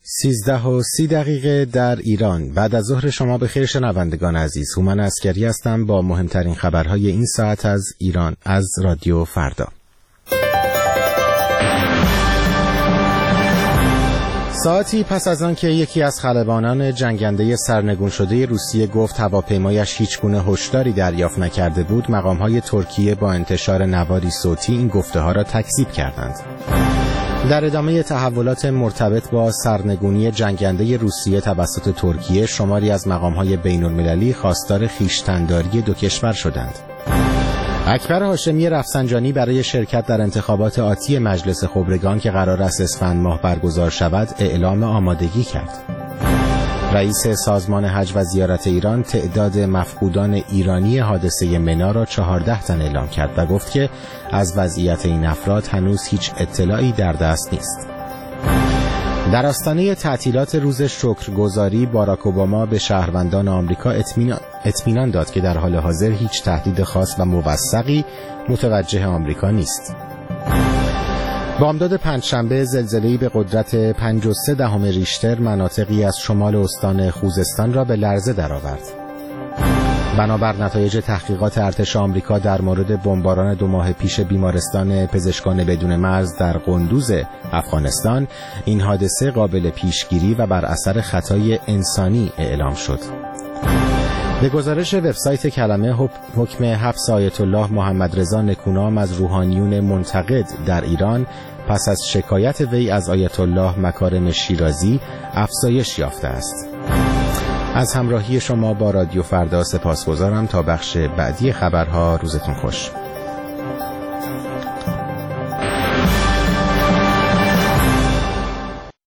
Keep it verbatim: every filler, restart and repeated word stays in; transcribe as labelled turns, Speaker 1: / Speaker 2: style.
Speaker 1: سیزده و سی دقیقه در ایران. بعد از ظهر شما بخیر شنوندگان عزیز. هومن عسکری هستم با مهمترین خبرهای این ساعت از ایران از رادیو فردا. ساعتی پس از آن که یکی از خلبانان جنگنده سرنگون شده روسیه گفت هواپیمایش هیچگونه هشداری دریافت نکرده بود، مقام‌های ترکیه با انتشار نواری صوتی این گفته‌ها را تکذیب کردند. در ادامه تحولات مرتبط با سرنگونی جنگنده روسیه توسط ترکیه، شماری از مقام‌های بین‌المللی خواستار خویشتن‌داری دو کشور شدند. اکبر هاشمی رفسنجانی برای شرکت در انتخابات آتی مجلس خبرگان که قرار است اسفند ماه برگزار شود اعلام آمادگی کرد. رئیس سازمان حج و زیارت ایران تعداد مفقودان ایرانی حادثه منا را چهارده تن اعلام کرد و گفت که از وضعیت این افراد هنوز هیچ اطلاعی در دست نیست. در آستانه تعطیلات روز شکرگزاری باراک اوباما به شهروندان آمریکا اطمینان اطمینان داد که در حال حاضر هیچ تهدید خاص و موثقی متوجه آمریکا نیست. بامداد پنجشنبه زلزله‌ای به قدرت پنج و سه دهم ریشتر مناطقی از شمال استان خوزستان را به لرزه درآورد. بنابر نتایج تحقیقات ارتش آمریکا در مورد بمباران دو ماه پیش بیمارستان پزشکان بدون مرز در قندوز افغانستان، این حادثه قابل پیشگیری و بر اثر خطای انسانی اعلام شد. به گزارش وبسایت کلمه، حکم حبس آیت الله محمد رضا نکونام از روحانیون منتقد در ایران پس از شکایت وی از آیت الله مکارم شیرازی افزایش یافته است. از همراهی شما با رادیو فردا سپاسگزارم. تا بخش بعدی خبرها روزتون خوش.